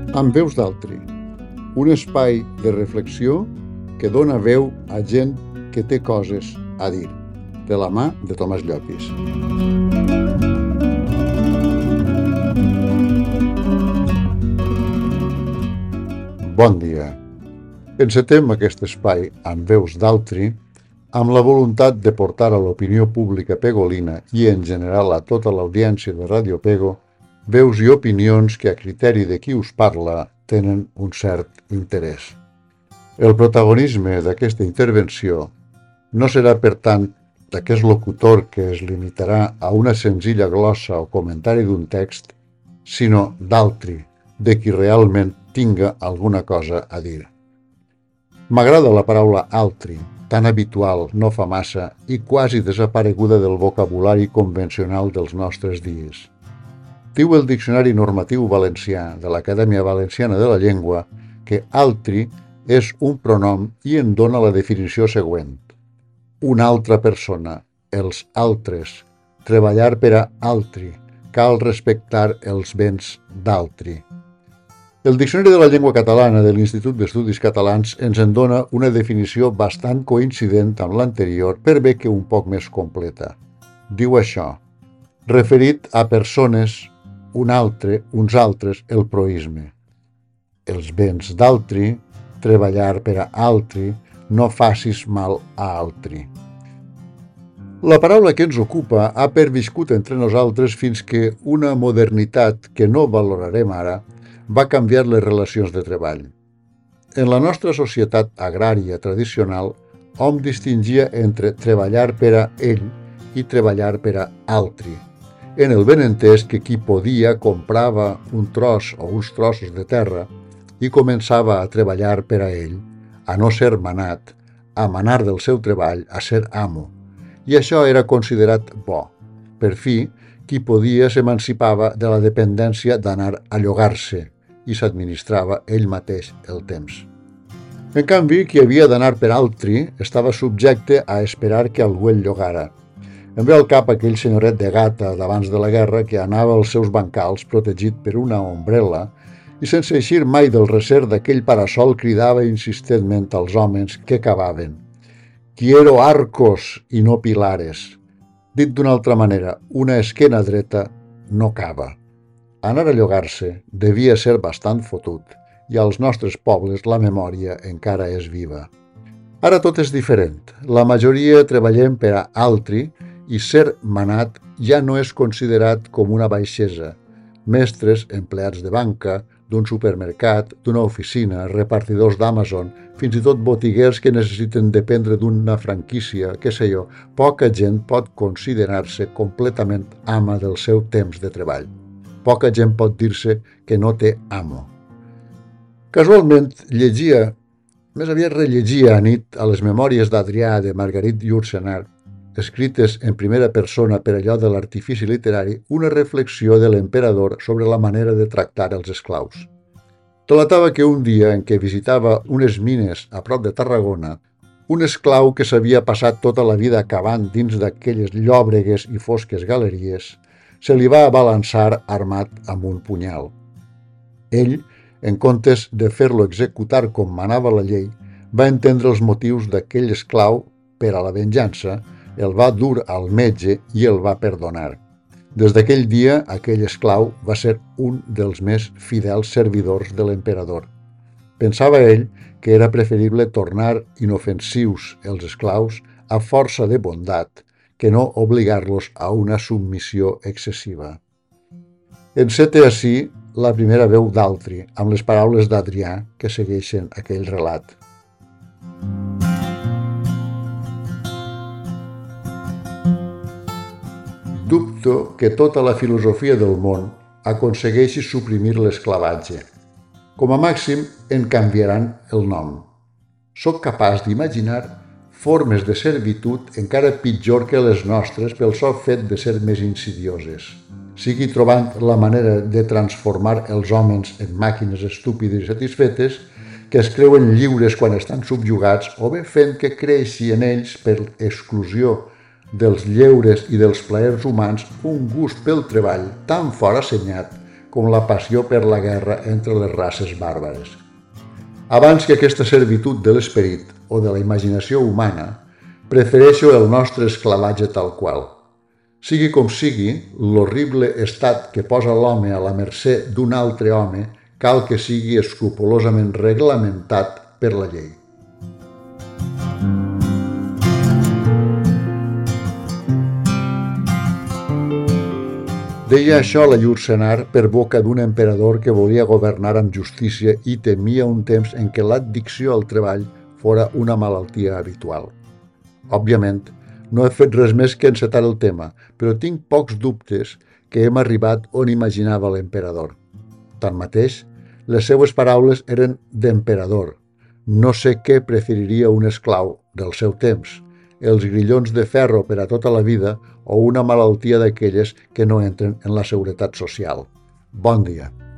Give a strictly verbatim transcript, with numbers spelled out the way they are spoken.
Amb veus d'altri, un espai de reflexió que dona veu a gent que té coses a dir, de la mà de Tomàs Llopis. Bon dia. Encetem aquest espai amb veus d'altri amb la voluntat de portar a l'opinió pública pegolina i en general a tota l'audiència de Ràdio Pego veus i opinions que a criteri de qui us parla tenen un cert interès. El protagonisme d'aquesta intervenció no serà, per tant, d'aquest locutor que es limitarà a una senzilla glossa o comentari d'un text, sinó d'altri, de qui realment tinga alguna cosa a dir. M'agrada la paraula altri, tan habitual, no fa massa i quasi desapareguda del vocabulari convencional dels nostres dies. Diu el Diccionari Normatiu Valencià de l'Acadèmia Valenciana de la Llengua que altri és un pronom i en dona la definició següent. Una altra persona, els altres, treballar per a altri, cal respectar els béns d'altri. El Diccionari de la Llengua Catalana de l'Institut d'Estudis Catalans ens en dona una definició bastant coincident amb l'anterior, per bé que un poc més completa. Diu això: referit a persones, un altre, uns altres, el proïsme. Els béns d'altri, treballar per a altri, no facis mal a altri. La paraula que ens ocupa ha perviscut entre nosaltres fins que una modernitat que no valorarem ara va canviar les relacions de treball. En la nostra societat agrària tradicional, hom distingia entre treballar per a ell i treballar per a altri, en el benentès que qui podia comprava un tros o uns trossos de terra i començava a treballar per a ell, a no ser manat, a manar del seu treball, a ser amo. I això era considerat bo. Per fi, qui podia s'emancipava de la dependència d'anar a llogar-se i s'administrava ell mateix el temps. En canvi, qui havia d'anar per altri estava subjecte a esperar que algú el llogara. Em ve al cap aquell senyoret de Gata d'abans de la guerra que anava als seus bancals protegit per una ombrel·la i sense eixir mai del recer d'aquell parasol cridava insistentment als homes que cavaven: «Quiero arcos i no pilares». Dit d'una altra manera, una esquena dreta no cava. Anar a llogar-se devia ser bastant fotut i als nostres pobles la memòria encara és viva. Ara tot és diferent. La majoria treballem per a altri i ser manat ja no és considerat com una baixesa. Mestres, empleats de banca, d'un supermercat, d'una oficina, repartidors d'Amazon, fins i tot botiguers que necessiten dependre d'una franquícia, què sé jo, poca gent pot considerar-se completament ama del seu temps de treball. Poca gent pot dir-se que no té amo. Casualment llegia, més aviat rellegia a nit, a les memòries d'Adrià de Marguerite Yourcenar, escrites en primera persona per allò de l'artifici literari, una reflexió de l'emperador sobre la manera de tractar els esclaus. Relatava que un dia en què visitava unes mines a prop de Tarragona, un esclau que s'havia passat tota la vida cavant dins d'aquelles llòbregues i fosques galeries, se li va abalançar armat amb un punyal. Ell, en comptes de fer-lo executar com manava la llei, va entendre els motius d'aquell esclau per a la venjança, el va dur al metge i el va perdonar. Des d'aquell dia, aquell esclau va ser un dels més fidels servidors de l'emperador. Pensava ell que era preferible tornar inofensius els esclaus a força de bondat que no obligar-los a una submissió excessiva. Encete ací la primera veu d'altri, amb les paraules d'Adrià que segueixen aquell relat. Dubto que tota la filosofia del món aconsegueixi suprimir l'esclavatge. Com a màxim, en canviaran el nom. Soc capaç d'imaginar formes de servitud encara pitjor que les nostres pel sol fet de ser més insidioses. Sigui trobant la manera de transformar els homes en màquines estúpides i satisfetes que es creuen lliures quan estan subjugats o bé fent que creixi en ells per exclusió dels lleures i dels plaers humans un gust pel treball tan fora assenyat com la passió per la guerra entre les races bàrbares. Abans que aquesta servitud de l'esperit o de la imaginació humana, prefereixo el nostre esclavatge tal qual. Sigui com sigui, l'horrible estat que posa l'home a la mercè d'un altre home cal que sigui escrupolosament reglamentat per la llei. Deia això la llur senar per boca d'un emperador que volia governar amb justícia i temia un temps en què l'addicció al treball fora una malaltia habitual. Òbviament, no he fet res més que encetar el tema, però tinc pocs dubtes que hem arribat on imaginava l'emperador. Tanmateix, les seues paraules eren d'emperador. No sé què preferiria un esclau del seu temps, els grillons de ferro per a tota la vida o una malaltia d'aquelles que no entren en la seguretat social. Bon dia.